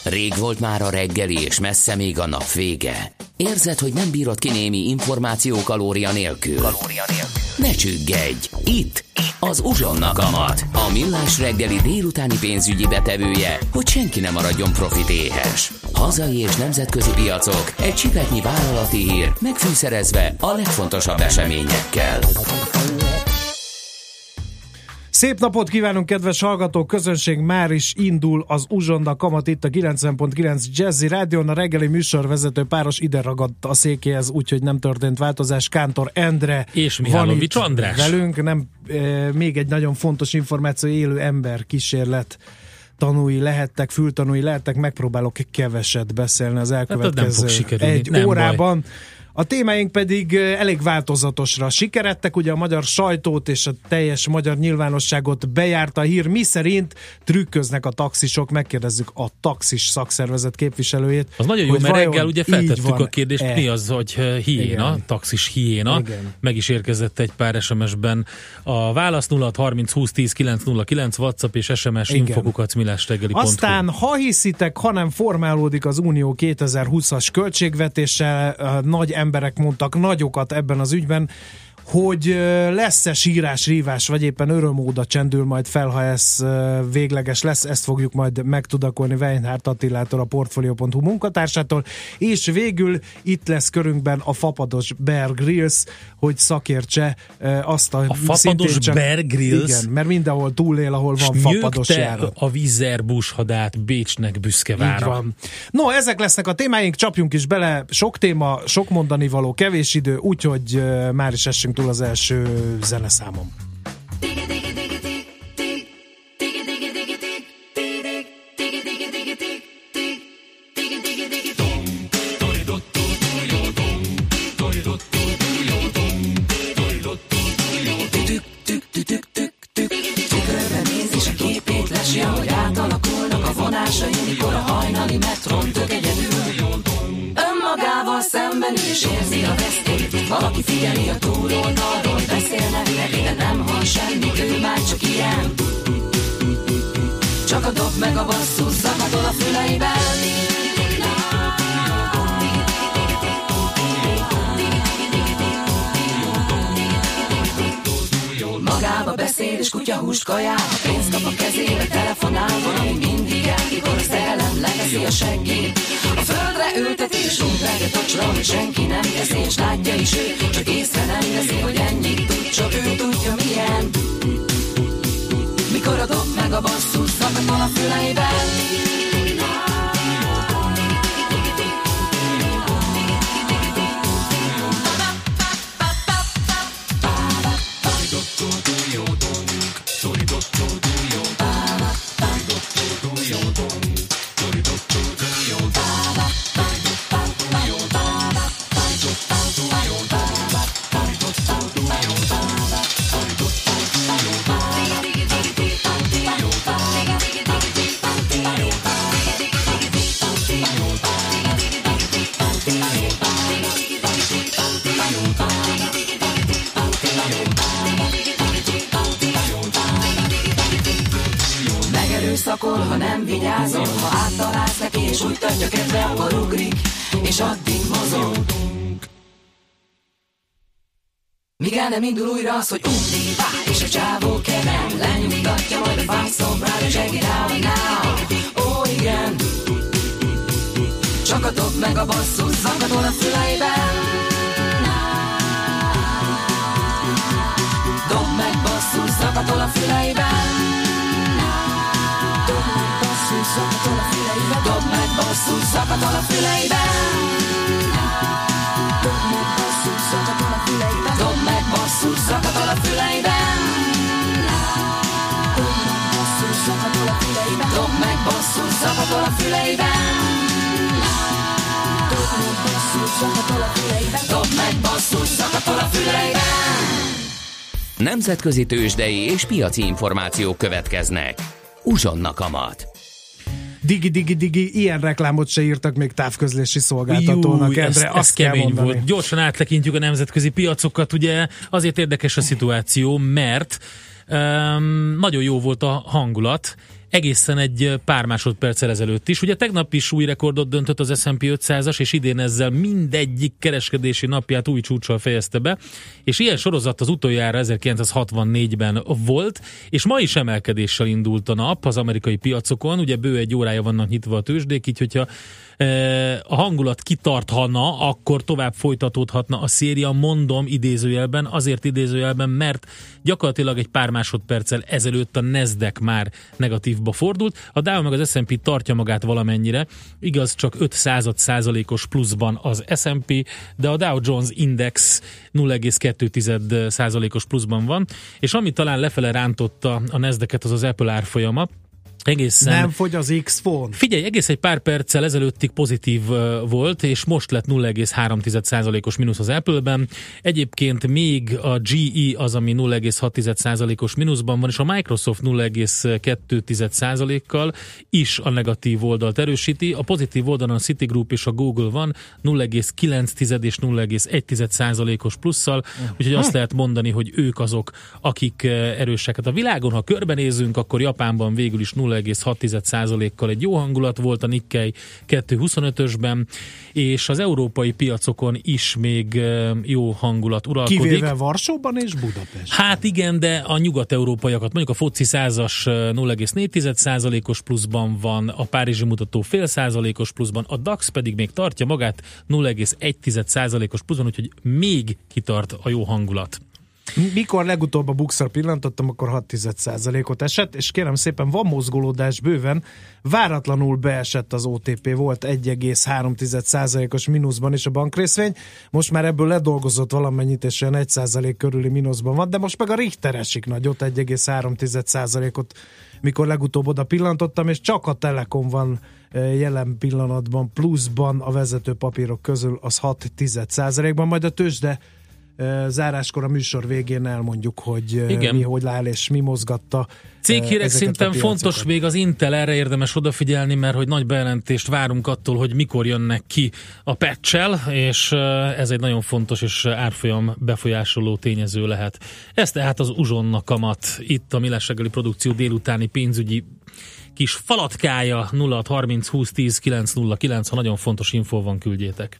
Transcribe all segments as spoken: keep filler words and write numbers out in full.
Rég volt már a reggeli, és messze még a nap vége. Érzed, hogy nem bírod ki némi információ kalória nélkül? Kalória nélkül. Ne csüggedj! Itt, az Uzsonna Kamat, a millás reggeli délutáni pénzügyi betevője, hogy senki ne maradjon profit éhes. Hazai és nemzetközi piacok, egy csipetnyi vállalati hír, megfűszerezve a legfontosabb eseményekkel. Szép napot kívánunk, kedves hallgatók, közönség, már is indul az Uzsonna Kamat itt a kilencven pont kilenc Jazzy Rádión. A reggeli műsorvezető páros ide ragadt a székéhez, úgyhogy nem történt változás. Kántor Endre és Mihálovics András velünk. Nem, e, még egy nagyon fontos információ, élő ember kísérlet tanúi lehettek, fültanúi lehettek, megpróbálok keveset beszélni az elkövetkező hát egy nem órában. Baj. A témáink pedig elég változatosra sikeredtek, ugye a magyar sajtót és a teljes magyar nyilvánosságot bejárta a hír, miszerint trükköznek a taxisok. Megkérdezzük a taxis szakszervezet képviselőjét. Az nagyon jó, mert reggel ugye feltettük a kérdést, e. mi az, hogy hiéna, igen. Taxis hiéna. Igen. Meg is érkezett egy pár es em es-ben a válasz. Nulla hat harminc húsz tíz kilenc nulla kilenc WhatsApp és es em es infokukac millásreggeli pont hu. Aztán, ha hiszitek, hanem formálódik az Unió kétezer-húszas költségvetése, nagy emberek mondtak nagyokat ebben az ügyben, hogy lesz-e sírás, rívás, vagy éppen örömóda csendül majd fel, ha ez végleges lesz, ezt fogjuk majd megtudakolni Weinhardt Attilától, a Portfolio pont hu munkatársától, és végül itt lesz körünkben a fapados Bear Grylls, hogy szakértse azt a... A fapados csak, Bear Grylls? Igen, mert mindenhol túlél, ahol van fapados járat. A Vizer bushadát Bécsnek büszke vára. Van. No, ezek lesznek a témáink, csapjunk is bele, sok téma, sok mondani való, kevés idő, úgyhogy már is essünk túl az első zeneszámom. Tükörben néz és a képét lesje, hogy átalakulnak a vonásai, mikor a hajnali metron tök egyedül. Önmagával szemben is érzi a vesztét. Valaki figyeli a túloldalról, beszélnek neki, de nem hall semmit, ő már csak ilyen. Csak a dob meg a basszus zakatol a füleiben. Magába beszél és kutyahúst kajál, a pénzt kap a kezébe, telefonál, valami mindig el, mikor a szerelem leveszi a seggét. A földre ülteti és rúgvág a tocsra, hogy senki nem teszi, és látja is ő, csak észre nem veszi, hogy ennyit tud, csak ő tudja milyen. Mikor a dob meg a basszus zakatol a füleiben. Szakol, ha nem vigyázol, ha áttalálsz neki, és úgy tartja kedve, akkor ugrik, és addig mozog. Míg el nem indul újra az, hogy undi, vá, és a csávó keven, lenyugtatja majd a fászombrát, és check it out now. Ó, igen, csak a dob meg a basszus zakatol a füleiben. Dob meg basszus zakatol a füleiben. Zakatol a füleiben. Dob meg basszus, zakatol a füleiben. Dob meg basszus, zakatol a füleiben. Dob meg basszus, zakatol a füleiben. Dob meg basszus, zakatol a füleiben. Dob meg basszus, zakatol a füleiben. Dob meg basszus, zakatol a füleiben. Dob meg basszus, zakatol a füleiben. Nemzetközi tőzsdei és piaci információk következnek. Uzsonna Kamat. Digi, digi, digi, ilyen reklámot se írtak még távközlési szolgáltatónak. Jú, ez, ez kemény volt. Gyorsan áttekintjük a nemzetközi piacokat, ugye azért érdekes a szituáció, mert um, nagyon jó volt a hangulat, egészen egy pár másodperccel ezelőtt is. Ugye tegnap is új rekordot döntött az es and pé ötszázas, és idén ezzel mindegyik kereskedési napját új csúccsal fejezte be, és ilyen sorozat az utoljára ezerkilencszázhatvannégyben volt, és ma is emelkedéssel indult a nap az amerikai piacokon, ugye bő egy órája vannak nyitva a tőzsdék, így hogyha a hangulat kitarthana, akkor tovább folytatódhatna a széria, mondom idézőjelben, azért idézőjelben, mert gyakorlatilag egy pár másodperccel ezelőtt a Nasdaq már negatívba fordult, a Dow meg az es and pé tartja magát valamennyire, igaz, csak öt század százalékos pluszban az es and pé, de a Dow Jones Index nulla egész kettő százalékos pluszban van, és ami talán lefele rántotta a Nasdaqet, az az Apple árfolyama. Egészen, nem fogy az X-Phone. Figyelj, egész egy pár perccel ezelőttig pozitív uh, volt, és most lett nulla egész három százalékos mínusz az Apple-ben. Egyébként még a gé e az, ami nulla egész hat százalékos mínuszban van, és a Microsoft nulla egész kettő százalékkal is a negatív oldalt erősíti. A pozitív oldalon a Citigroup és a Google van nulla egész kilenc és nulla egész egy százalékos plusszal, úgyhogy azt lehet mondani, hogy ők azok, akik erősek. Hát a világon, ha körbenézünk, akkor Japánban végül is nulla egész hat százalékkal egy jó hangulat volt, a Nikkei kettő huszonötösben, és az európai piacokon is még jó hangulat uralkodik. Kivéve Varsóban és Budapesten. Hát igen, de a nyugat-európaiakat, mondjuk a FTSE százas nulla egész négy százalékos pluszban van, a párizsi mutató fél százalékos pluszban, a DAX pedig még tartja magát nulla egész egy százalékos pluszban, úgyhogy még kitart a jó hangulat. Mikor legutóbb a bukszra pillantottam, akkor hat százalékot esett, és kérem szépen, van mozgolódás bőven, váratlanul beesett az o té pé, volt egy egész három százalékos mínuszban is a bankrészvény, most már ebből ledolgozott valamennyit, és olyan egy százalék körüli mínuszban van, de most meg a Richter esik nagyot, egy egész három százalékot, mikor legutóbb oda pillantottam, és csak a Telekom van jelen pillanatban pluszban a vezető papírok közül, az hat százalékban, majd a tőzsde záráskor a műsor végén elmondjuk, hogy igen, mi hogy áll és mi mozgatta. Céghírek szinten fontos még az Intel, erre érdemes odafigyelni, mert hogy nagy bejelentést várunk attól, hogy mikor jönnek ki a patch-el, és ez egy nagyon fontos és árfolyam befolyásoló tényező lehet. Ez tehát az uzsonna kamat, itt a Millás reggeli produkció délutáni pénzügyi kis falatkája. Nulla hat harminc húsz tíz kilenc nulla kilenc, ha nagyon fontos infó van, küldjétek.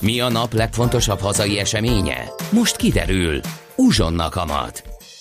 Mi a nap legfontosabb hazai eseménye? Most kiderül. Uzsonna kamat.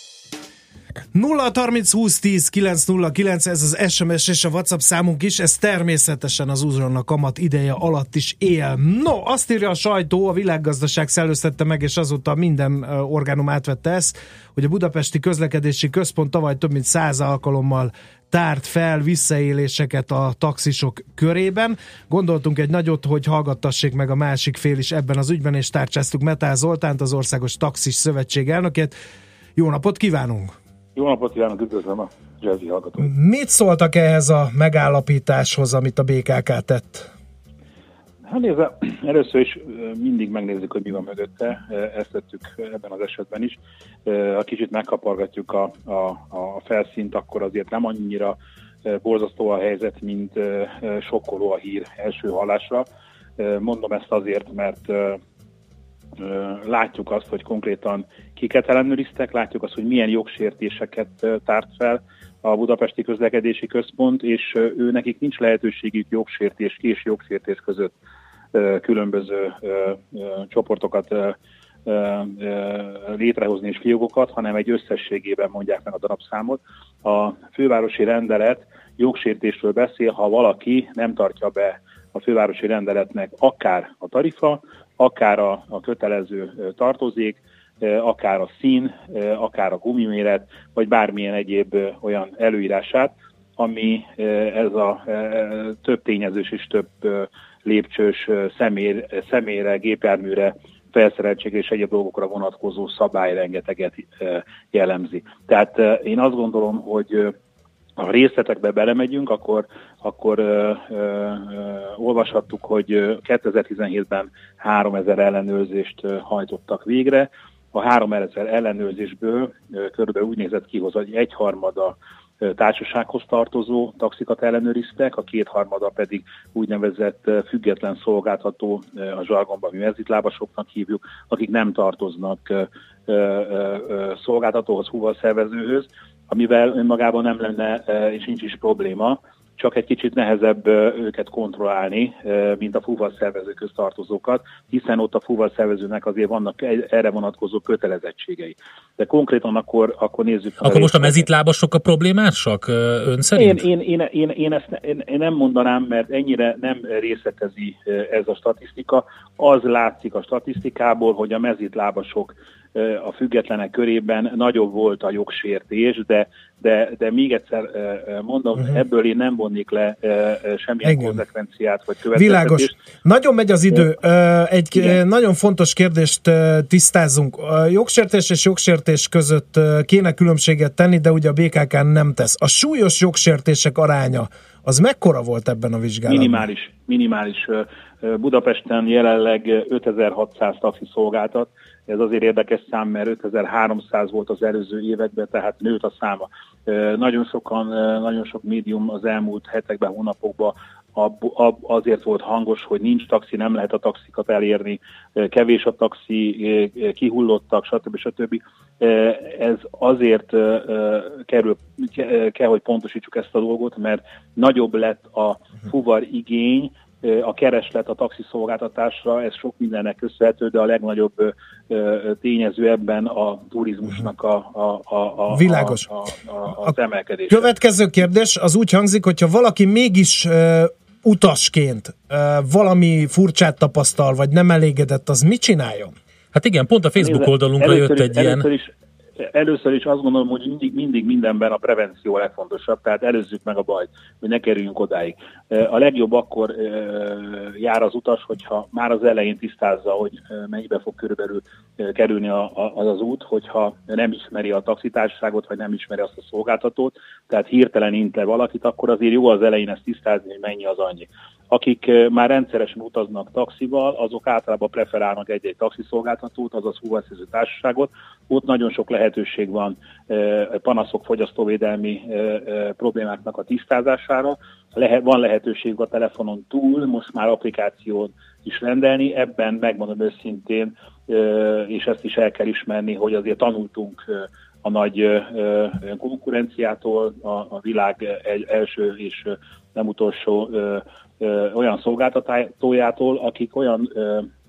nulla harminc húsz tíz kilenc nulla kilenc, ez az es em es és a WhatsApp számunk is, ez természetesen az Uzsonna kamat ideje alatt is él. No, azt írja a sajtó, a világgazdaság szellőztette meg, és azóta minden orgánum átvette ezt, hogy a Budapesti Közlekedési Központ tavaly több mint száz alkalommal tárt fel visszaéléseket a taxisok körében. Gondoltunk egy nagyot, hogy hallgattassék meg a másik fél is ebben az ügyben, és tárcsáztuk Metál Zoltánt, az Országos Taxis Szövetség elnökét. Jó napot kívánunk! Jó napot kívánok, üdvözlöm a Jazzy hallgatót. Mit szóltak ehhez a megállapításhoz, amit a bé ká ká tett? Hát nézze, először is mindig megnézzük, hogy mi van mögötte. Ezt tettük ebben az esetben is. Ha kicsit megkapargatjuk a, a, a felszínt, akkor azért nem annyira borzasztó a helyzet, mint sokkoló a hír első hallásra. Mondom ezt azért, mert látjuk azt, hogy konkrétan kiket ellenőriztek, látjuk azt, hogy milyen jogsértéseket tárt fel a Budapesti Közlekedési Központ, és ő nekik nincs lehetőségük jogsértés és jogsértés között különböző csoportokat létrehozni és fiókokat, hanem egy összességében mondják meg a darabszámot. A fővárosi rendelet jogsértésről beszél, ha valaki nem tartja be a fővárosi rendeletnek akár a tarifa, akár a, a kötelező tartozék, akár a szín, akár a gumiméret, vagy bármilyen egyéb olyan előírását, ami ez a több tényezős és több lépcsős személy, személyre, gépjárműre, felszereltségre és egyéb dolgokra vonatkozó szabályrengeteget jellemzi. Tehát én azt gondolom, hogy ha részletekbe belemegyünk, akkor, akkor ö, ö, ö, olvashattuk, hogy kétezer-tizenhétben háromezer ellenőrzést hajtottak végre. A háromezer ellenőrzésből ö, körülbelül úgy nézett ki, hogy egyharmada társasághoz tartozó taxikat ellenőriztek, a kétharmada pedig úgynevezett független szolgáltató, a zsargonban mi mezitlábasoknak hívjuk, akik nem tartoznak ö, ö, ö, szolgáltatóhoz, fuvarszervezőhöz, amivel önmagában nem lenne és nincs is probléma, csak egy kicsit nehezebb őket kontrollálni, mint a fuvarszervezőkhöz tartozókat, hiszen ott a fuvarszervezőnek azért vannak erre vonatkozó kötelezettségei. De konkrétan akkor, akkor nézzük... Akkor most a mezitlábasok a problémásak ön szerint? Én, én, én, én, én ezt én, én nem mondanám, mert ennyire nem részletezi ez a statisztika. Az látszik a statisztikából, hogy a mezitlábasok a függetlenek körében nagyobb volt a jogsértés, de, de, de még egyszer mondom, uh-huh. ebből én nem vonnék le semmilyen Igen. konzekvenciát vagy következtetést. Világos. Nagyon megy az idő. Egy Igen. nagyon fontos kérdést tisztázzunk. A jogsértés és jogsértés között kéne különbséget tenni, de ugye a bé ká ká nem tesz. A súlyos jogsértések aránya az mekkora volt ebben a vizsgálatban? Minimális. Minimális. Budapesten jelenleg ötezer-hatszáz taxi szolgáltat. Ez azért érdekes szám, mert ötezer-háromszáz volt az előző években, tehát nőtt a száma. Nagyon sokan, nagyon sok médium az elmúlt hetekben, hónapokban azért volt hangos, hogy nincs taxi, nem lehet a taxikat elérni, kevés a taxi, kihullottak, stb. stb. Ez azért kerül, kell, hogy pontosítsuk ezt a dolgot, mert nagyobb lett a fuvar igény, a kereslet a taxiszolgáltatásra, ez sok mindennek köszönhető, de a legnagyobb tényező ebben a turizmusnak a, a, a, a, Világos. a, a, az emelkedés. Következő kérdés az úgy hangzik, hogyha valaki mégis uh, utasként uh, valami furcsát tapasztal, vagy nem elégedett, az mit csináljon? Hát igen, pont a Facebook oldalunkra jött egy is, ilyen... Először is, Először is azt gondolom, hogy mindig, mindig mindenben a prevenció a legfontosabb, tehát előzzük meg a bajt, hogy ne kerüljünk odáig. A legjobb akkor jár az utas, hogyha már az elején tisztázza, hogy mennyibe fog körülbelül kerülni az az út, hogyha nem ismeri a taxitársaságot, vagy nem ismeri azt a szolgáltatót, tehát hirtelen int le valakit, akkor azért jó az elején ezt tisztázni, hogy mennyi az annyi. Akik már rendszeresen utaznak taxival, azok általában preferálnak egy-egy taxiszolgáltatót, azaz fuvarszerző társaságot. Ott nagyon sok lehetőség van panaszok, fogyasztóvédelmi problémáknak a tisztázására. Van lehetőség a telefonon túl, most már applikáción is rendelni. Ebben megmondom őszintén, és ezt is el kell ismerni, hogy azért tanultunk a nagy konkurenciától, a világ első és nem utolsó olyan szolgáltatójától, akik olyan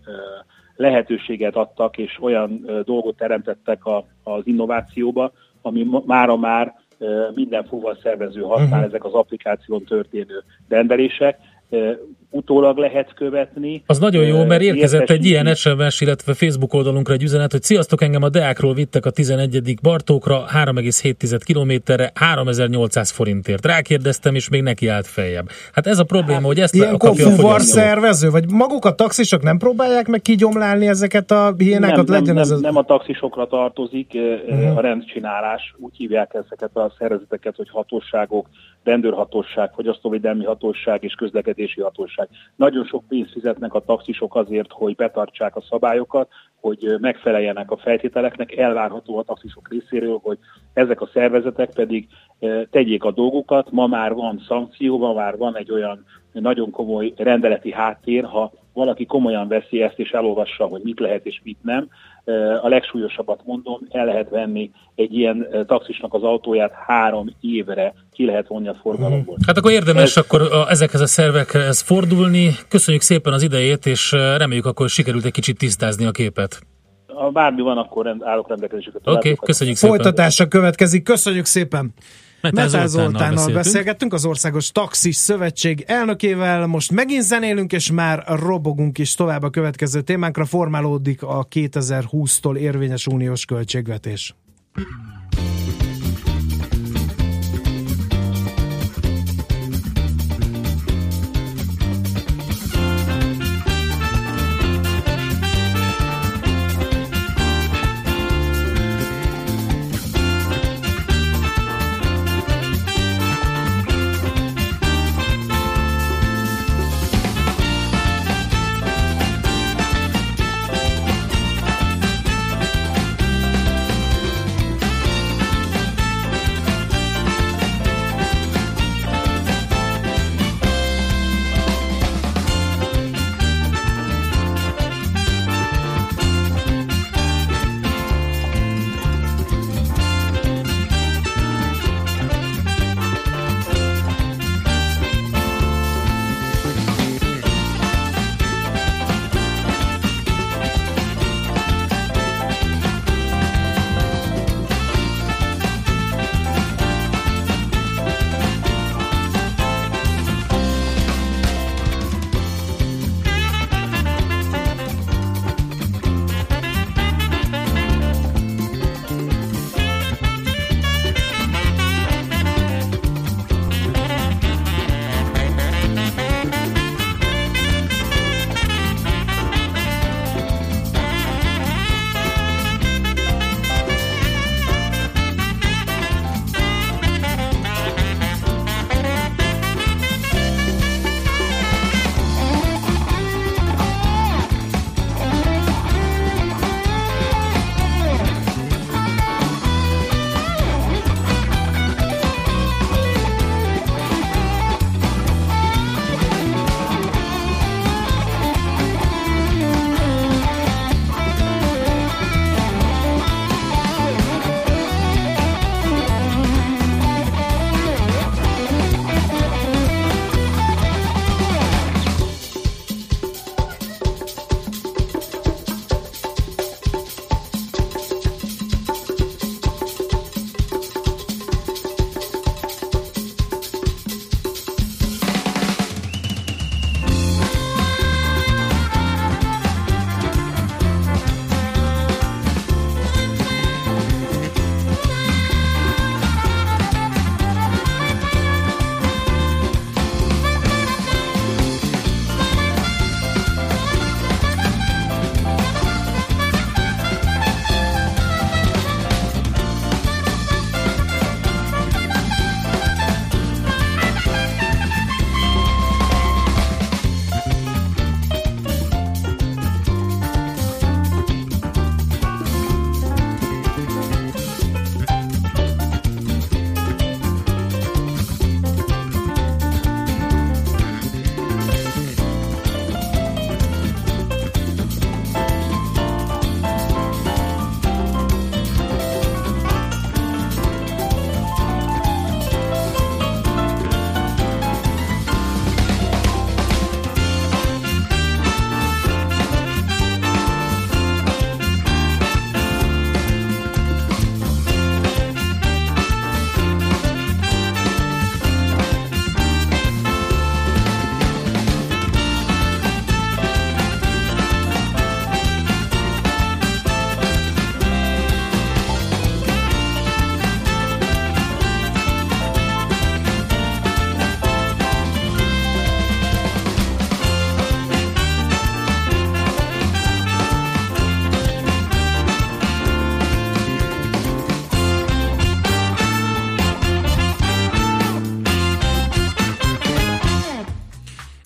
lehetőséget adtak, és olyan dolgot teremtettek a, az innovációba, ami mára már minden fuvarszervező használ, uh-huh. ezek az applikáción történő rendelések. Utólag lehet követni. Az nagyon jó, mert érkezett egy ilyen es em es, illetve Facebook oldalunkra egy üzenet, hogy sziasztok, engem a Deákról vittek a tizenegyedik Bartókra három egész hét kilométerre háromezer-nyolcszáz forintért. Rákérdeztem, és még neki állt feljebb. Hát ez a probléma, hát, hogy ezt kapja a fogyasztó. Ilyenkor fuvarszervező, vagy maguk a taxisok nem próbálják meg kigyomlálni ezeket a hiénákat? Nem, legyen nem, ez nem, az... nem a taxisokra tartozik uh-huh. a rendcsinálás. Úgy hívják ezeket a szervezeteket, hogy hatóságok, rendőrhatóság, fogyasztóvédelmi hatóság és közlekedési hatóság. Nagyon sok pénzt fizetnek a taxisok azért, hogy betartsák a szabályokat, hogy megfeleljenek a feltételeknek, elvárható a taxisok részéről, hogy ezek a szervezetek pedig tegyék a dolgukat. Ma már van szankció, ma már van egy olyan nagyon komoly rendeleti háttér, ha valaki komolyan veszi ezt és elolvassa, hogy mit lehet és mit nem. A legsúlyosabbat mondom, el lehet venni egy ilyen taxisnak az autóját három évre, ki lehet vonni a forgalomból. Hát akkor érdemes Ez... akkor a, ezekhez a szervekhez fordulni. Köszönjük szépen az idejét, és reméljük akkor sikerült egy kicsit tisztázni a képet. Ha bármi van, akkor rend, állok rendelkezésükre. Oké, okay, köszönjük szépen. Folytatásra következik. Köszönjük szépen. Metál Zoltánnal, Zoltánnal beszélgettünk, az Országos Taxis Szövetség elnökével. Most megint zenélünk, és már robogunk is tovább a következő témánkra. Formálódik a kétezer-húsztól érvényes uniós költségvetés.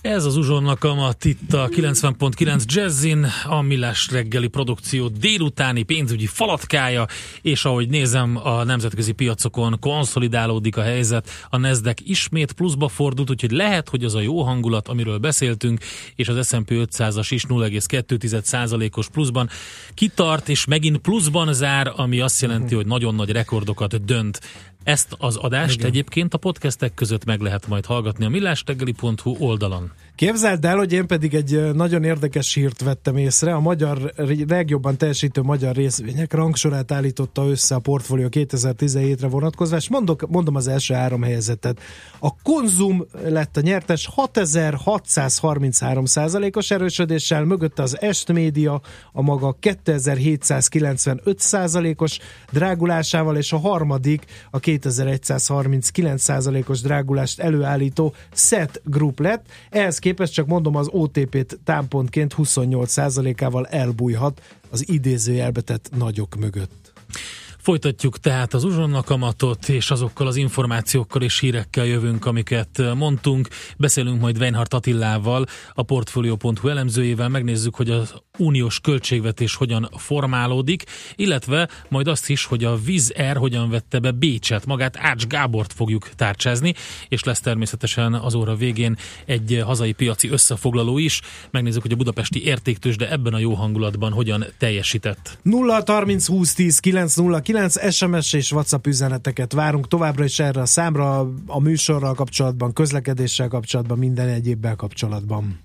Ez az Uzsonnak Kamat itt a kilencven pont kilenc Jazzin, a Millás reggeli produkció délutáni pénzügyi falatkája, és ahogy nézem, a nemzetközi piacokon konszolidálódik a helyzet, a Nasdaq ismét pluszba fordult, úgyhogy lehet, hogy az a jó hangulat, amiről beszéltünk, és az es and pé ötszázas is nulla egész kettő százalékos pluszban kitart, és megint pluszban zár, ami azt jelenti, hogy nagyon nagy rekordokat dönt. Ezt az adást Igen. egyébként a podcastek között meg lehet majd hallgatni a millásreggeli pont hu oldalon. Képzeld el, hogy én pedig egy nagyon érdekes hírt vettem észre. A magyar, legjobban teljesítő magyar részvények rangsorát állította össze a portfólió kétezer-tizenhétre vonatkozva, és mondok, mondom az első három helyezettet. A Konzum lett a nyertes hatezer-hatszázharminchárom százalékos erősödéssel, mögötte az Est Média a maga kétezer-hétszázkilencvenöt százalékos drágulásával, és a harmadik a kétezer-egyszázharminckilenc százalékos drágulást előállító Szet Group lett. Ehhez képest csak mondom, az o té pét támpontként huszonnyolc százalékával elbújhat az idézőjelbe tett nagyok mögött. Folytatjuk tehát az Uzsonna Kamatot, és azokkal az információkkal és hírekkel jövünk, amiket mondtunk. Beszélünk majd Weinhardt Attilával, a Portfolio pont hu elemzőjével, megnézzük, hogy az uniós költségvetés hogyan formálódik, illetve majd azt is, hogy a Wizz Air hogyan vette be Bécset, magát Ács Gábort fogjuk tárcsázni, és lesz természetesen az óra végén egy hazai piaci összefoglaló is. Megnézzük, hogy a budapesti értéktőzsde ebben a jó hangulatban hogyan teljesített. nulla harminc húsz tíz kilenc nulla kilenc es em es és WhatsApp üzeneteket várunk továbbra is erre a számra, a műsorral kapcsolatban, közlekedéssel kapcsolatban, minden egyébbel kapcsolatban.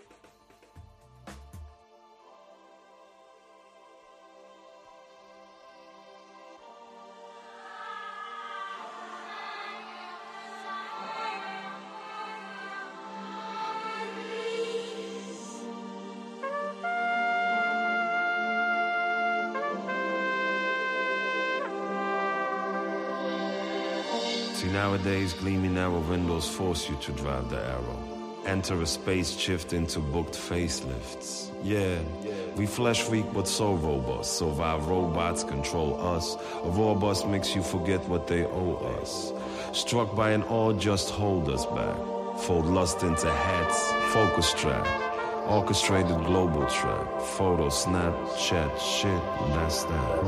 Nowadays, gleaming narrow windows force you to drive the arrow. Enter a space shift into booked facelifts. Yeah, we flesh weak but so robust. So while robots control us, a raw bus makes you forget what they owe us. Struck by an all just hold us back. Fold lust into hats, focus trap. Orchestrated global trap. Photo, snap, chat, shit, that's that.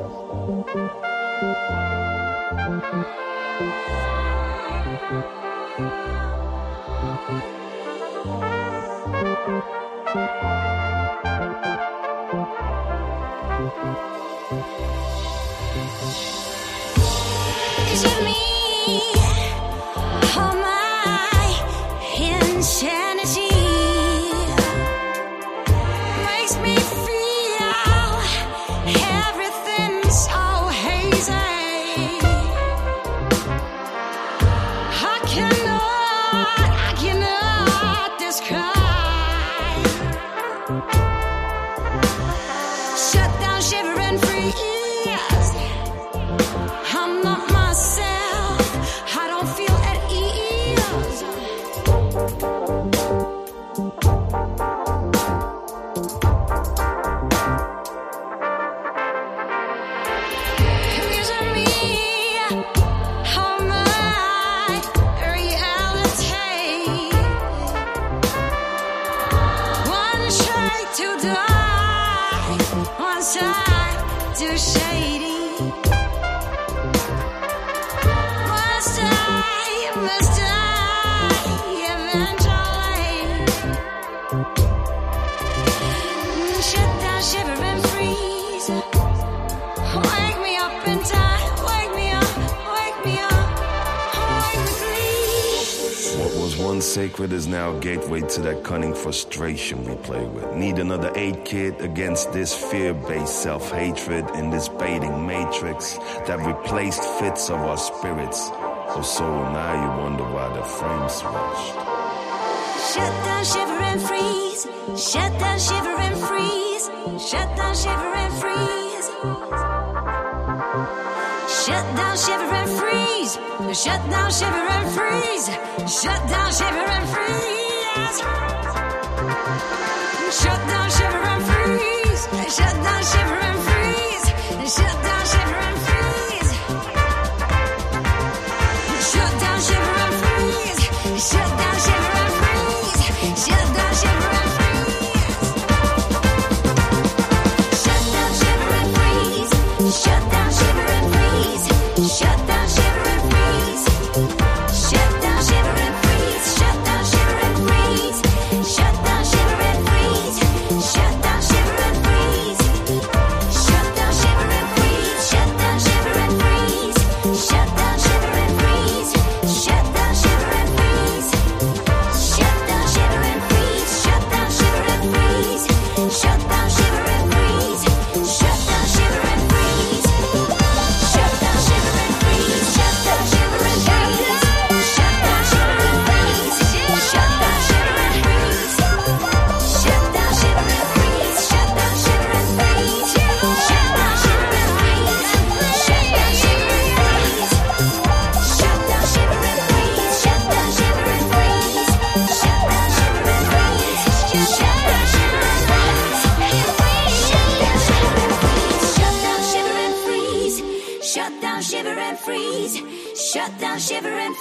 Is it me? Oh my insanity makes me feel everything's so hazy. I cannot, I cannot describe. Shut down, shiver and freeze. I'm not myself. I don't feel at ease. Is it me? Oh my reality. One shade to die, one side too shady. Must I, must I eventually shut down, shiver and freeze. Wake me up in time, wake me up, wake me up, wake me please. What was once sacred is now a gateway to that cunning frustration we play with. Need another aid kit against this fear-based self-hatred in this baiting matrix that replaced fits of our spirits. So, so now you wonder why the frame switched. Shut down, shiver and freeze. Shut down, shiver and freeze. Shut down, shiver and freeze. Shut down, shiver and freeze. Shut down, shiver and freeze. Shut down, shiver and freeze. Shut down, shiver and freeze. Shut down, shiver and freeze. Shut down, shiver and freeze. Shut down, shiver and freeze. Shut down, shiver and freeze.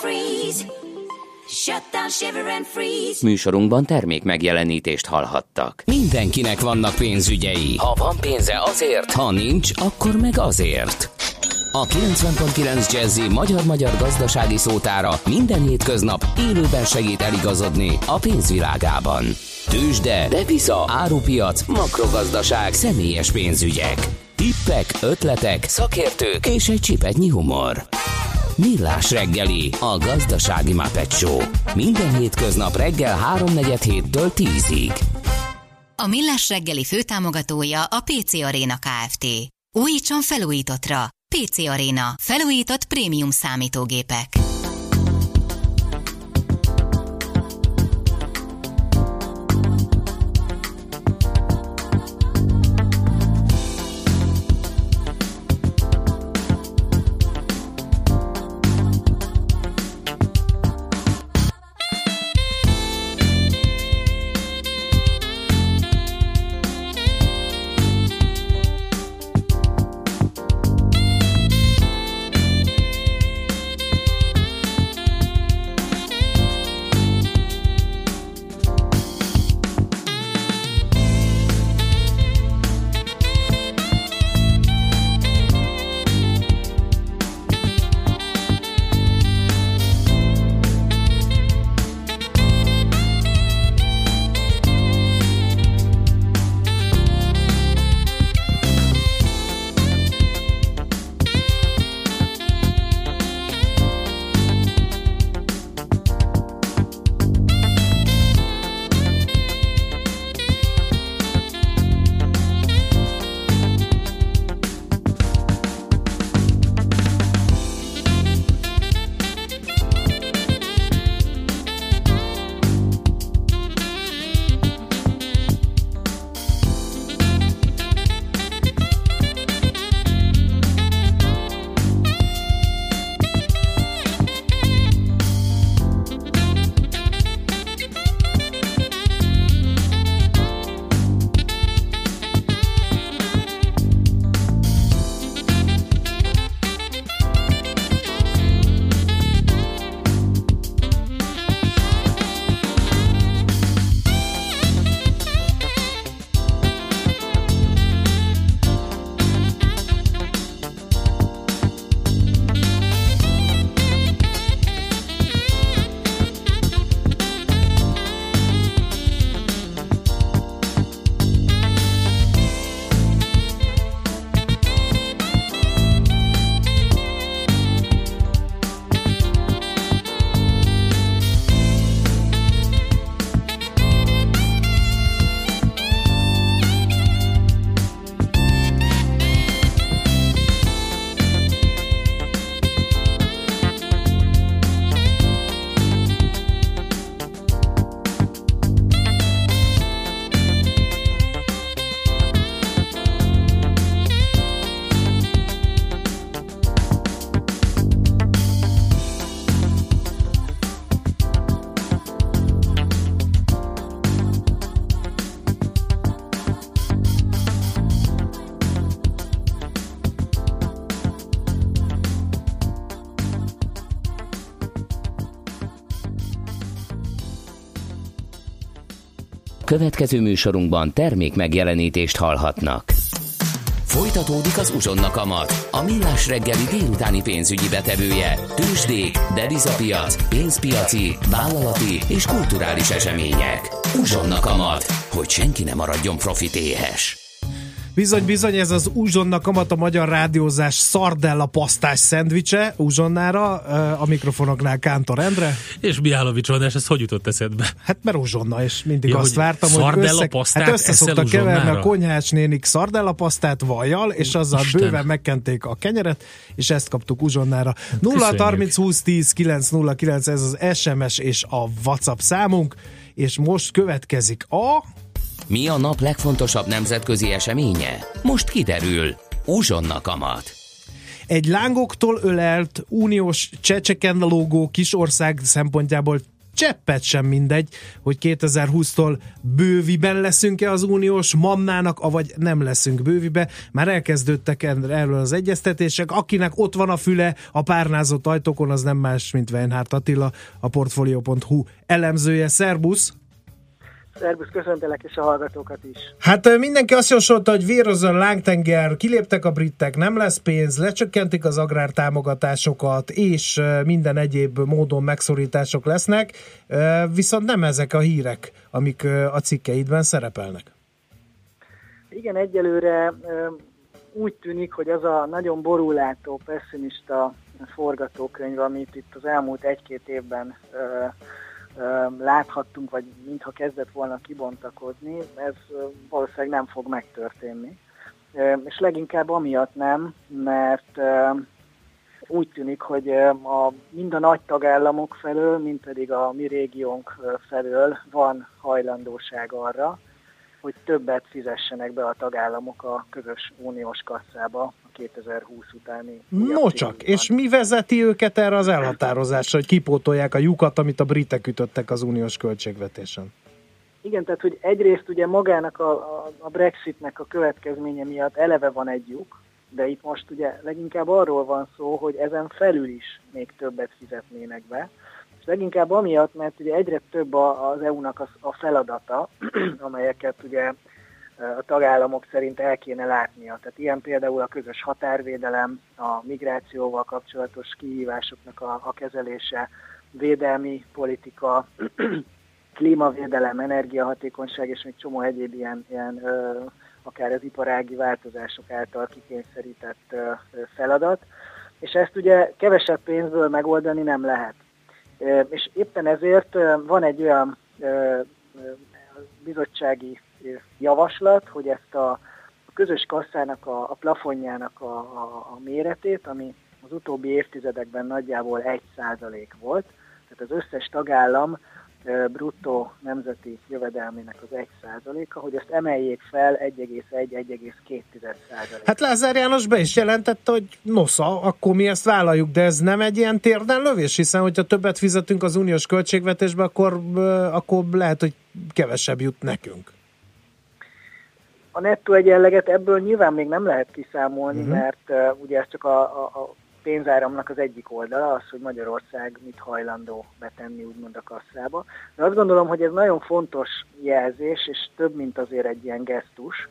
freeze. Shut down, shiver and freeze. Műsorunkban termék megjelenítést hallhattak. Mindenkinek vannak pénzügyei. Ha van pénze azért, ha nincs, akkor meg azért. A kilencven pont kilenc Jazzy magyar-magyar gazdasági szótára minden hétköznap élőben segít eligazodni a pénzvilágában. Tőzsde, depisza, árupiac, makrogazdaság, személyes pénzügyek. Tippek, ötletek, szakértők és egy csipetnyi humor. Millás reggeli, a gazdasági Muppet Show. Minden hétköznap reggel háromnegyed héttől tízig. A Millás reggeli főtámogatója a pé cé Arena Kft. Újítson felújítottra. pé cé Arena. Felújított prémium számítógépek. Következő műsorunkban termék megjelenítést hallhatnak. Folytatódik az Uzsonna kamat, a Millás reggeli délutáni pénzügyi betevője, tőzsdék, devizapiac, pénzpiaci, vállalati és kulturális események. Uzsonna kamat, hogy senki ne maradjon profitéhes. Bizony, bizony, ez az Uzsonna kamat, a magyar rádiózás szardella pasztás szendvicse Uzsonnára, a mikrofonoknál Kántor Endre. És Mihálovics András, ez hogy jutott eszedbe? Hát mert Uzsonna, és mindig ja, azt vártam, hogy össze, pasztát, hát összeszoktak keverni a konyhás nénik szardella pasztát vajjal, és azzal Isten. Bőven megkenték a kenyeret, és ezt kaptuk Uzsonnára. nulla harminc húsz tíz kilenc nulla kilenc, ez az es em es és a WhatsApp számunk, és most következik a... Mi a nap legfontosabb nemzetközi eseménye? Most kiderül. Uzsonna kamat. Egy lángoktól ölelt uniós csecseken lógó kisország szempontjából cseppet sem mindegy, hogy kétezer-húsztól bőviben leszünk-e az uniós mannának, avagy nem leszünk bővibe. Már elkezdődtek erről az egyeztetések. Akinek ott van a füle a párnázott ajtókon, az nem más, mint Weinhardt Attila, a Portfolio pont hu elemzője. Szerbusz! Szerbusz, köszöntelek, és a hallgatókat is. Hát mindenki azt jósolta, hogy vérozzon lángtenger, kiléptek a britek, nem lesz pénz, lecsökkentik az agrártámogatásokat, és minden egyéb módon megszorítások lesznek, viszont nem ezek a hírek, amik a cikkeidben szerepelnek. Igen, egyelőre úgy tűnik, hogy az a nagyon borúlátó, pessimista forgatókönyv, amit itt az elmúlt egy-két évben láthattunk, vagy mintha kezdett volna kibontakozni, ez valószínűleg nem fog megtörténni. És leginkább amiatt nem, mert úgy tűnik, hogy a, mind a nagy tagállamok felől, mind pedig a mi régiónk felől van hajlandóság arra, hogy többet fizessenek be a tagállamok a közös uniós kasszába a kétezer-húsz utáni. No csak, és mi vezeti őket erre az elhatározásra, hogy kipótolják a lyukat, amit a britek ütöttek az uniós költségvetésen? Igen, tehát hogy egyrészt ugye magának a, a, a Brexitnek a következménye miatt eleve van egy lyuk, de itt most ugye leginkább arról van szó, hogy ezen felül is még többet fizetnének be. És leginkább amiatt, mert ugye egyre több az é u-nak a feladata, amelyeket ugye a tagállamok szerint el kéne látnia. Tehát ilyen például a közös határvédelem, a migrációval kapcsolatos kihívásoknak a, a kezelése, védelmi politika, klímavédelem, energiahatékonyság és még csomó egyéb ilyen, ilyen ö, akár az iparági változások által kikényszerített ö, feladat. És ezt ugye kevesebb pénzből megoldani nem lehet. És éppen ezért van egy olyan bizottsági javaslat, hogy ezt a közös kasszának, a, a plafonjának a, a, a méretét, ami az utóbbi évtizedekben nagyjából egy százalék volt, tehát az összes tagállam bruttó nemzeti jövedelmének az egy százaléka, hogy ezt emeljék fel egy egész egy - egy egész két százalék. Hát Lázár János be is jelentette, hogy nosza, akkor mi ezt vállaljuk, de ez nem egy ilyen térdenlövés, hiszen hogyha többet fizetünk az uniós költségvetésbe, akkor, akkor lehet, hogy kevesebb jut nekünk. A nettó egyenleget ebből nyilván még nem lehet kiszámolni, uh-huh. mert uh, ugye ez csak a, a, a pénzáramnak az egyik oldala, az, hogy Magyarország mit hajlandó betenni úgymond a kasszába. De azt gondolom, hogy ez nagyon fontos jelzés, és több, mint azért egy ilyen gesztus,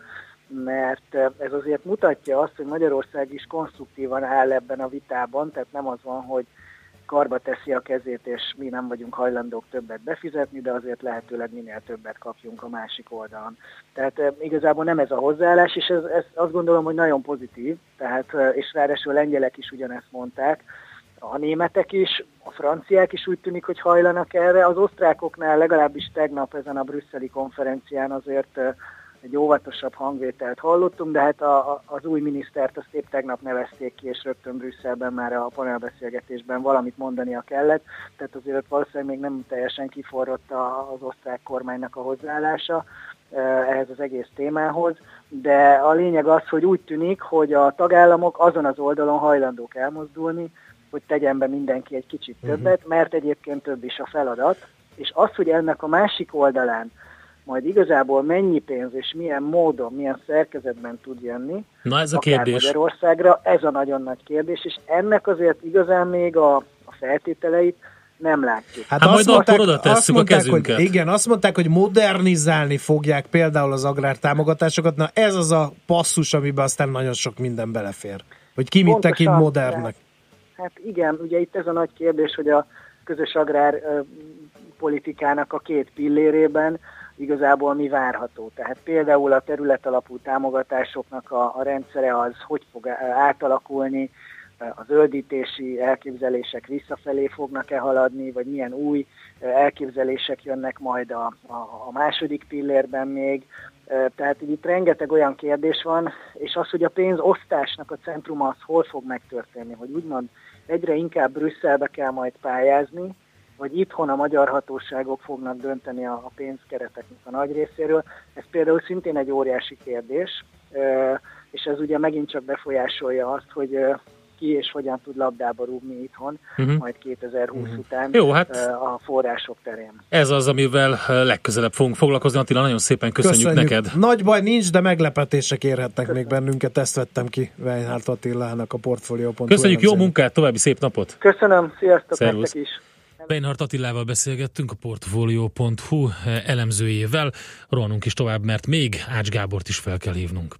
mert ez azért mutatja azt, hogy Magyarország is konstruktívan áll ebben a vitában, tehát nem az van, hogy karba teszi a kezét, és mi nem vagyunk hajlandók többet befizetni, de azért lehetőleg minél többet kapjunk a másik oldalon. Tehát e, igazából nem ez a hozzáállás, és ez, ez azt gondolom, hogy nagyon pozitív, tehát, és ráadásul a lengyelek is ugyanezt mondták, a németek is, a franciák is úgy tűnik, hogy hajlanak erre, az osztrákoknál legalábbis tegnap ezen a brüsszeli konferencián azért egy óvatosabb hangvételt hallottunk, de hát a, a, az új minisztert azt épp tegnap nevezték ki, és rögtön Brüsszelben már a panelbeszélgetésben valamit mondania kellett, tehát azért valószínűleg még nem teljesen kiforrott a, az osztrák kormánynak a hozzáállása ehhez az egész témához, de a lényeg az, hogy úgy tűnik, hogy a tagállamok azon az oldalon hajlandók elmozdulni, hogy tegyen be mindenki egy kicsit többet, mert egyébként több is a feladat, és az, hogy ennek a másik oldalán majd igazából mennyi pénz és milyen módon, milyen szerkezetben tud jönni, na ez a akár kérdés. Magyarországra, ez a nagyon nagy kérdés, és ennek azért igazán még a, a feltételeit nem látjuk. Hát, hát majd mondták, akkor oda tesszük mondták, a kezünket. Hogy, igen, azt mondták, hogy modernizálni fogják például az agrártámogatásokat, na ez az a passzus, amiben aztán nagyon sok minden belefér. Hogy ki mit tekint modernnek. Hát igen, ugye itt ez a nagy kérdés, hogy a közös agrárpolitikának a két pillérében igazából mi várható. Tehát például a területalapú támogatásoknak a, a rendszere az hogy fog átalakulni, a zöldítési elképzelések visszafelé fognak-e haladni, vagy milyen új elképzelések jönnek majd a, a, a második pillérben még. Tehát itt rengeteg olyan kérdés van, és az, hogy a pénzosztásnak a centruma az hol fog megtörténni, hogy úgymond egyre inkább Brüsszelbe kell majd pályázni, vagy itthon a magyar hatóságok fognak dönteni a, a pénzkereteknek a nagy részéről. Ez például szintén egy óriási kérdés, és ez ugye megint csak befolyásolja azt, hogy ki és hogyan tud labdába rúgni itthon, uh-huh. majd kétezer-húsz uh-huh. után Jó, hát a források terén. Ez az, amivel legközelebb fogunk foglalkozni. Attila, nagyon szépen köszönjük, köszönjük neked. Nagy baj nincs, de meglepetések érhetnek Köszönjük. még bennünket. Ezt vettem ki Weinhardt Attilának a Portfolio pont hu. Köszönjük, jó munkát, további szép napot! Köszönöm, sziasztok nektek is! Weinhardt Attilával beszélgettünk, a Portfolio pont hu elemzőjével. Rohanunk is tovább, mert még Ács Gábort is fel kell hívnunk.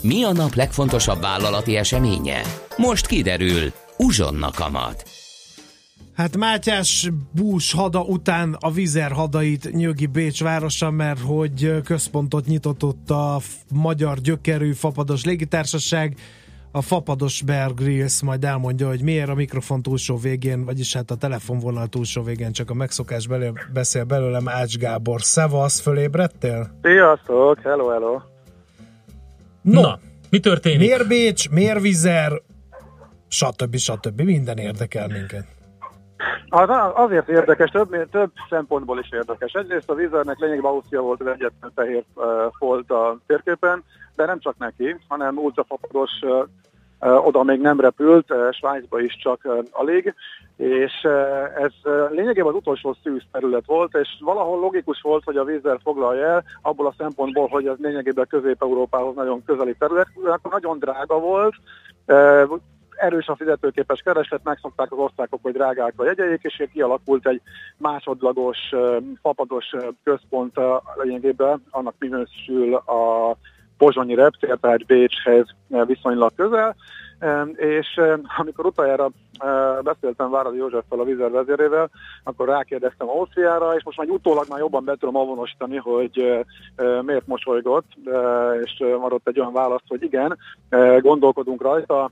Mi a nap legfontosabb vállalati eseménye? Most kiderül. Uzsonna kamat. Hát Mátyás Bús hada után a Vizer hadait nyögi Bécs városa, mert hogy központot nyitott ott a magyar gyökerű Fapados légitársaság. A Fapados Bear Grylls majd elmondja, hogy miért. A mikrofon túlsó végén, vagyis hát a telefonvonal túlsó végén csak a megszokás belül beszél belőlem Ács Gábor. Szevasz, fölébredtél? Sziasztok, hello, hello. No, Na, mi történik? Miért Bécs, miért Vizer, stb. stb. Minden érdekel minket. Az, azért érdekes, több, több szempontból is érdekes. Egyrészt a Vizernek lényegében Ausztria volt az egyetlen fehér uh, folt a térképen, de nem csak neki, hanem ultrafapados uh, uh, oda még nem repült, uh, Svájcba is csak uh, alig, és uh, ez uh, lényegében az utolsó szűz terület volt, és valahol logikus volt, hogy a Vizer foglalja el, abból a szempontból, hogy ez lényegében Közép-Európához nagyon közeli terület, nagyon drága volt, uh, erős a fizetőképes kereslet, megszokták az országok, hogy drágák a jegyeik, és így kialakult egy másodlagos, fapados központ lényegében, annak minősül a pozsonyi reptér, tehát Bécshez viszonylag közel, és amikor utoljára beszéltem Váradi Józseffel, a Vizer vezérével, akkor rákérdeztem Ausztriára, és most már utólag már jobban be tudom avonosítani, hogy miért mosolygott, és adott egy olyan választ, hogy igen, gondolkodunk rajta,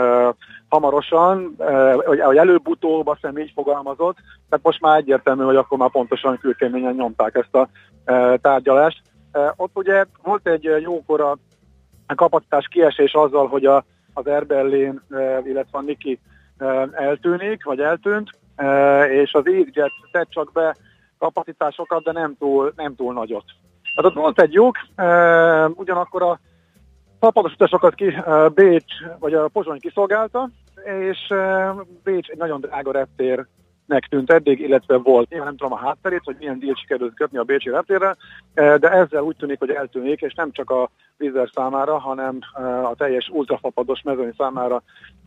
hamarosan, hogy előbb-utóbb azt hiszem így fogalmazott, tehát most már egyértelmű, hogy akkor már pontosan kőkeményen nyomták ezt a tárgyalást. Ott ugye volt egy jókora kapacitás kiesés azzal, hogy a, az Air Berlin, illetve a Niki eltűnik, vagy eltűnt, és az EasyJet tett csak be kapacitásokat, de nem túl, nem túl nagyot. Tehát ott volt egy lyuk, ugyanakkor a fapados utasokat ki Bécs, vagy a Pozsony kiszolgálta, és Bécs egy nagyon drága reptér tűnt eddig, illetve volt. Én nem tudom a hátterét, hogy milyen dílt sikerült kötni a bécsi reptérre, de ezzel úgy tűnik, hogy eltűnik, és nem csak a Vizer számára, hanem a teljes ultrafapados mezőny számára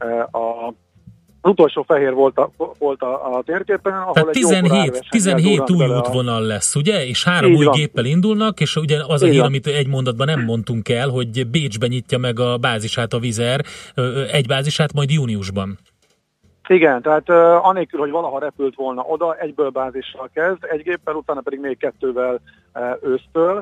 a az utolsó fehér volt a, volt a, a térképen, ahol tehát egy tizenhét, tizenhét új útvonal a... lesz, ugye? És három így új van. Géppel indulnak, és ugye az a hír, amit egy mondatban nem mondtunk el, hogy Bécsben nyitja meg a bázisát a Vizer, egy bázisát majd júniusban. Igen, tehát uh, anélkül, hogy valaha repült volna oda, egyből bázissal kezd, egy géppel, utána pedig még kettővel uh, ősztől,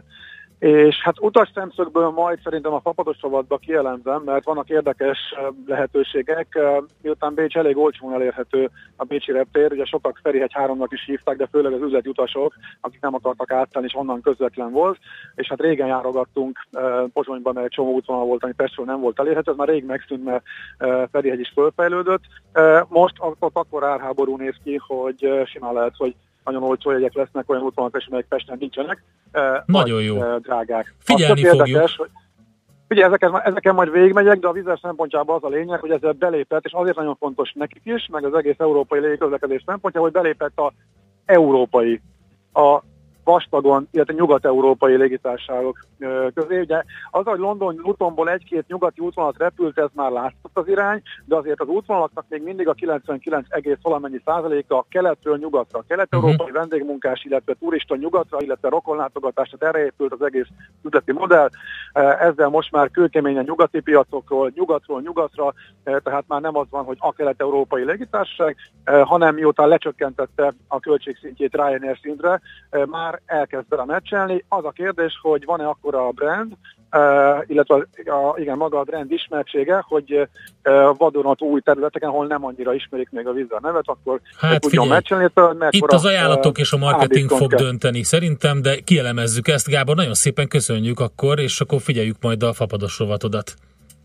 és hát utas szemszögből majd szerintem a fapados rovatba kielemzem, mert vannak érdekes uh, lehetőségek, uh, miután Bécs elég olcsón elérhető a bécsi reptér, ugye sokak Ferihegy háromnak is hívták, de főleg az üzleti utasok, akik nem akartak átállni, és onnan közvetlen volt, és hát régen járogattunk uh, Pozsonyban, mert egy csomó útvonal volt, ami Pestről nem volt elérhető, ez már rég megszűnt, mert uh, Ferihegy is fölfejlődött. Uh, most ott akkor árháború néz ki, hogy uh, simán lehet, hogy nagyon olcsó jegyek lesznek, olyan útvonalak is, amelyek Pesten nincsenek. Nagyon jó. Drágák. Figyelni fogjuk. Érdekes, hogy, ugye ezeken, ezeken majd végigmegyek, de a Vizer szempontjában az a lényeg, hogy ezzel belépett, és azért nagyon fontos nekik is, meg az egész európai légiközlekedés szempontjából, hogy belépett az európai, a vastagon, illetve nyugat-európai légitársaságok közé. Ugye az, hogy London Lutonból egy-két nyugati útvonalat repült, ez már látszott az irány, de azért az útvonalaknak még mindig a kilencvenkilenc egész valamennyi százaléka keletről nyugatra, kelet-európai uh-huh. vendégmunkás, illetve turista nyugatra, illetve rokonlátogatásra, erre épült az egész üzleti modell. Ezzel most már kőkeményen nyugati piacokról, nyugatról nyugatra, tehát már nem az van, hogy a kelet-európai légitársaság, hanem miután lecsökkentette a költségszintjét Ryanair szintre, már elkezd vele meccselni. Az a kérdés, hogy van-e akkora a brand, uh, illetve a, igen, maga a brand ismertsége, hogy uh, vadonatúj új területeken, ahol nem annyira ismerik még a Vizer nevet, akkor hát tudjon meccselni. Itt az ajánlatok és a marketing fog kell. dönteni szerintem, de kielemezzük ezt. Gábor, nagyon szépen köszönjük akkor, és akkor figyeljük majd a fapados rovatodat.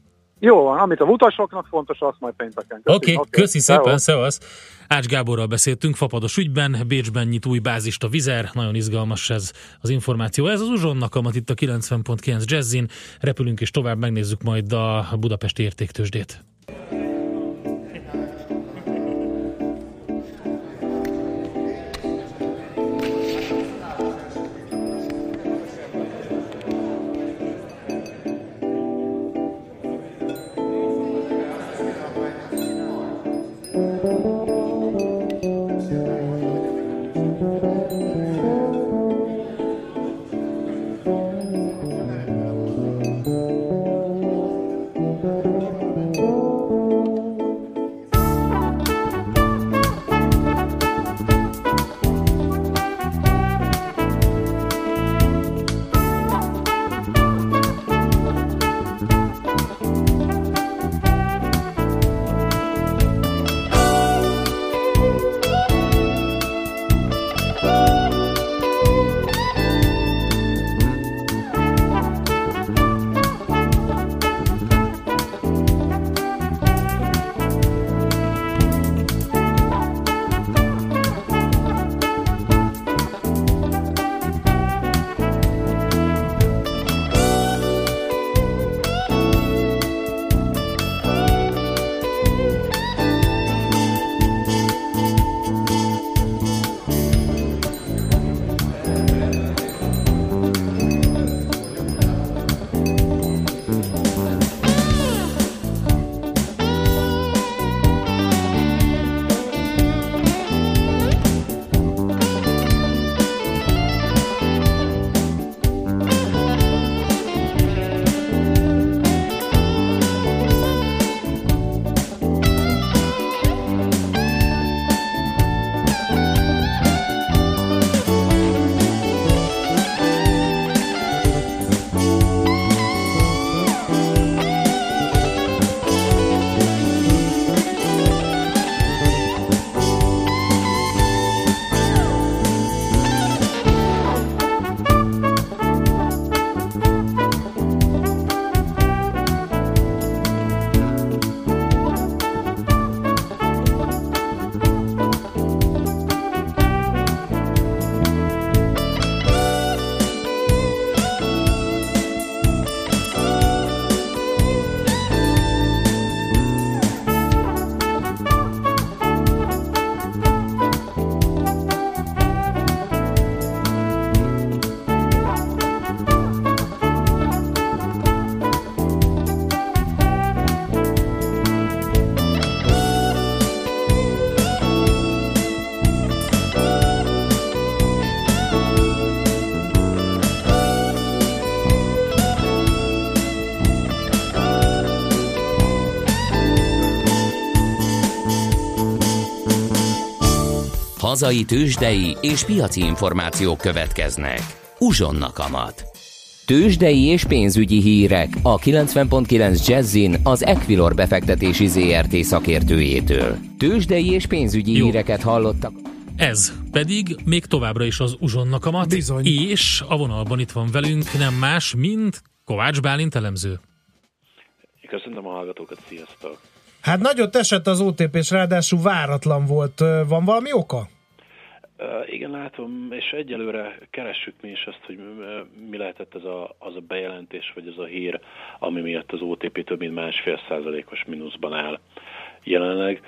Jó van, amit a utasoknak fontos, azt majd pénteken. Oké, okay, okay. Köszi szépen, szevasz! Ács Gáborral beszéltünk fapados ügyben, Bécsben nyit új bázist a Vizer, nagyon izgalmas ez az információ. Ez az Uzsonnak kamat itt a kilencven pont kilenc Jazzin, repülünk és tovább megnézzük majd a budapesti értéktőzsdét. Hazai tőzsdei és piaci információk következnek. Uzsonna kamat. Tőzsdei és pénzügyi hírek a kilencven pont kilenc Jazzin az Equilor befektetési zé er té szakértőjétől. Tőzsdei és pénzügyi Jó. híreket hallottak. Ez pedig még továbbra is az Uzsonna kamat, Bizony. És a vonalban itt van velünk nem más, mint Kovács Bálint elemző. Köszönöm a hallgatókat, sziasztok! Hát nagyot esett az o té pé, és ráadásul váratlan volt. Van valami oka? Uh, igen, látom, és egyelőre keressük mi is azt, hogy mi lehetett ez a, az a bejelentés, vagy ez a hír, ami miatt az o té pé több mint másfél százalékos mínuszban áll jelenleg.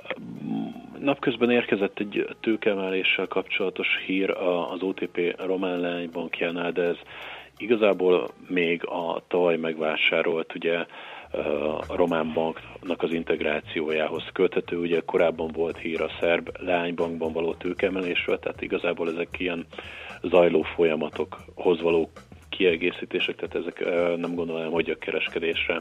Napközben érkezett egy tőkeemeléssel kapcsolatos hír az o té pé román leánybankjánál, de ez igazából még a tavaly megvásárolt, ugye, a Román Banknak az integrációjához köthető. Ugye korábban volt hír a szerb leánybankban való tőkeemelésről, tehát igazából ezek ilyen zajló folyamatokhoz való kiegészítések, tehát ezek nem gondolom, hogy a kereskedésre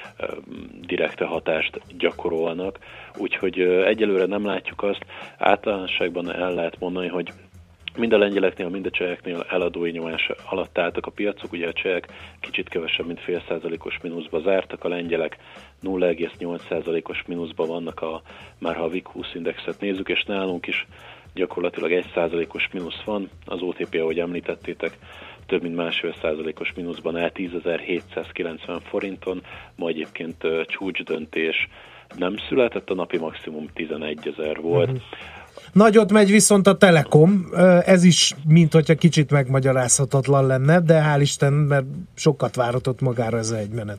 direkte hatást gyakorolnak. Úgyhogy egyelőre nem látjuk azt. Általánosságban el lehet mondani, hogy mind a lengyeleknél, mind a cseheknél eladói nyomás alatt álltak a piacok. Ugye a csehek kicsit kevesebb, mint fél százalékos mínuszba zártak, a lengyelek nulla egész nyolc százalékos mínuszban vannak, a, már ha a vé i cé húsz indexet nézzük, és nálunk is gyakorlatilag egy százalékos mínusz van. Az o té pé, ahogy említettétek, több mint másfél százalékos mínuszban áll tízezer-hétszázkilencven forinton, ma egyébként uh, csúcsdöntés nem született, a napi maximum tizenegyezer volt. Uh-huh. Nagyot megy viszont a Telekom, ez is, mint hogyha kicsit megmagyarázhatatlan lenne, de hál' Isten, mert sokat váratott magára ez egy menet.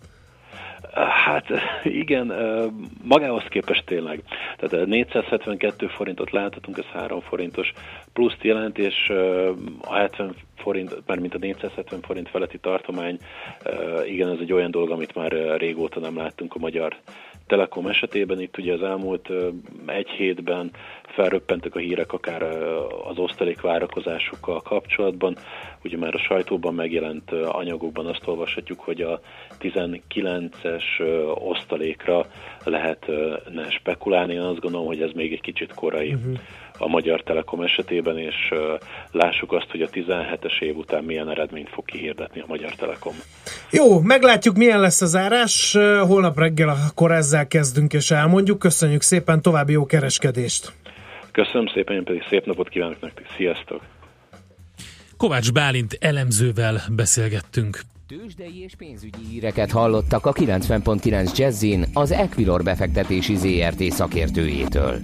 Hát igen, magához képest tényleg. Tehát négyszázhetvenkettő forintot láthatunk, ez három forintos pluszt jelent, és a hetven forint, mert mint a négyszázhetven forint feletti tartomány, igen, ez egy olyan dolog, amit már régóta nem láttunk a Magyar Telekom esetében. Itt ugye az elmúlt egy hétben felröppentek a hírek akár az osztalék várakozásukkal kapcsolatban. Ugye már a sajtóban megjelent anyagokban azt olvashatjuk, hogy a tizenkilences osztalékra lehetne spekulálni. Én azt gondolom, hogy ez még egy kicsit korai uh-huh. a Magyar Telekom esetében, és lássuk azt, hogy a tizenhetes év után milyen eredményt fog kihirdetni a Magyar Telekom. Jó, meglátjuk, milyen lesz az zárás. Holnap reggel akkor ezzel kezdünk és elmondjuk. Köszönjük szépen, további jó kereskedést! Köszönöm szépen, én pedig szép napot kívánok nektek. Sziasztok! Kovács Bálint elemzővel beszélgettünk. Tőzsdei és pénzügyi híreket hallottak a kilencven pont kilenc Jazzin az Equilor befektetési zé er té szakértőjétől.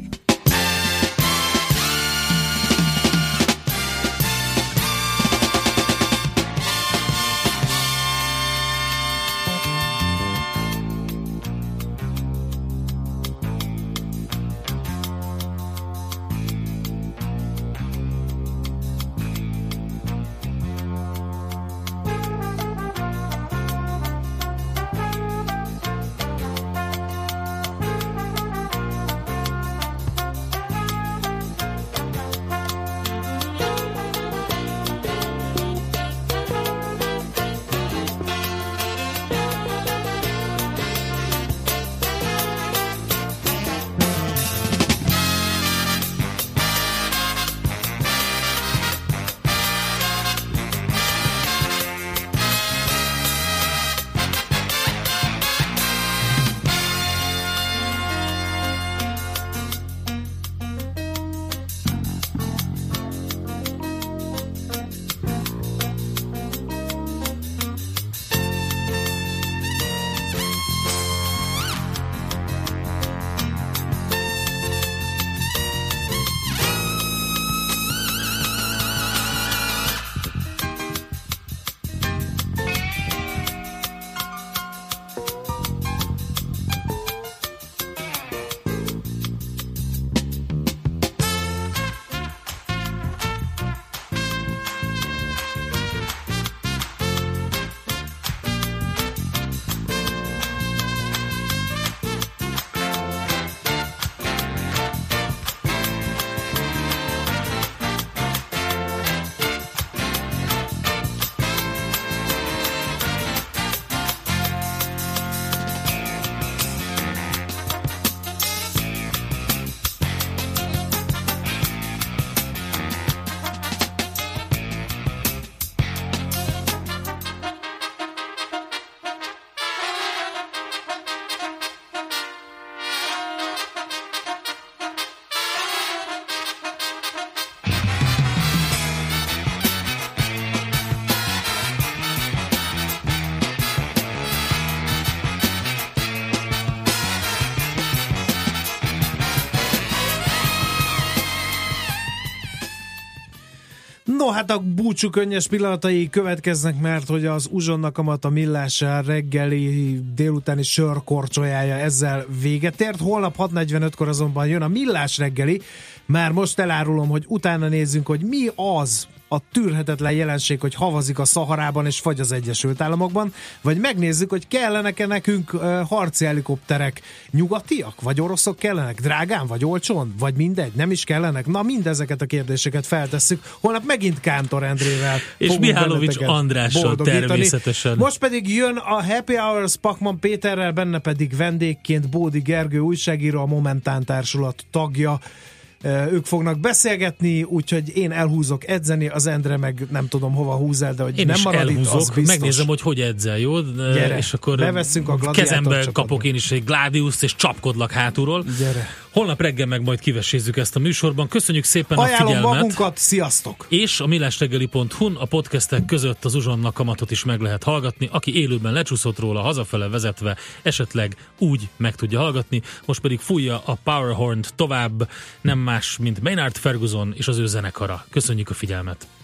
hát a búcsú könnyes pillanatai következnek, mert hogy az Uzsonnak a Millás reggeli délutáni sörkorcsolyája ezzel véget ért. Holnap hat negyvenötkor azonban jön a Millás reggeli. Már most elárulom, hogy utána nézzünk, hogy mi az a tűrhetetlen jelenség, hogy havazik a Szaharában és fagy az Egyesült Államokban, vagy megnézzük, hogy kellenek-e nekünk uh, harci helikopterek, nyugatiak, vagy oroszok kellenek, drágán, vagy olcsón, vagy mindegy, nem is kellenek. Na, mindezeket a kérdéseket feltesszük. Holnap megint Kántor Endrével és Mihálovics Andrással természetesen. Most pedig jön a Happy Hours Pakman Péterrel, benne pedig vendégként Bódi Gergő újságíró, a Momentán Társulat tagja. Ők fognak beszélgetni, úgyhogy én elhúzok edzeni, az Endre meg nem tudom hova húz el, de hogy én nem marad itt, az biztos. Megnézem, hogy hogy edzel, jó? Gyere, és akkor bevesszünk a gladiátor kezembe csapatba. kapok én is egy Gladiuszt, és csapkodlak hátulról. Gyere. Holnap reggel meg majd kivesézzük ezt a műsorban. Köszönjük szépen Ajánlom a figyelmet. magunkat, sziasztok! És a millásreggeli pont hu-n a podcastek között az Uzsonna kamatot is meg lehet hallgatni. Aki élőben lecsúszott róla, hazafele vezetve, esetleg úgy meg tudja hallgatni. Most pedig fújja a Powerhorn tovább, nem más, mint Maynard Ferguson és az ő zenekara. Köszönjük a figyelmet!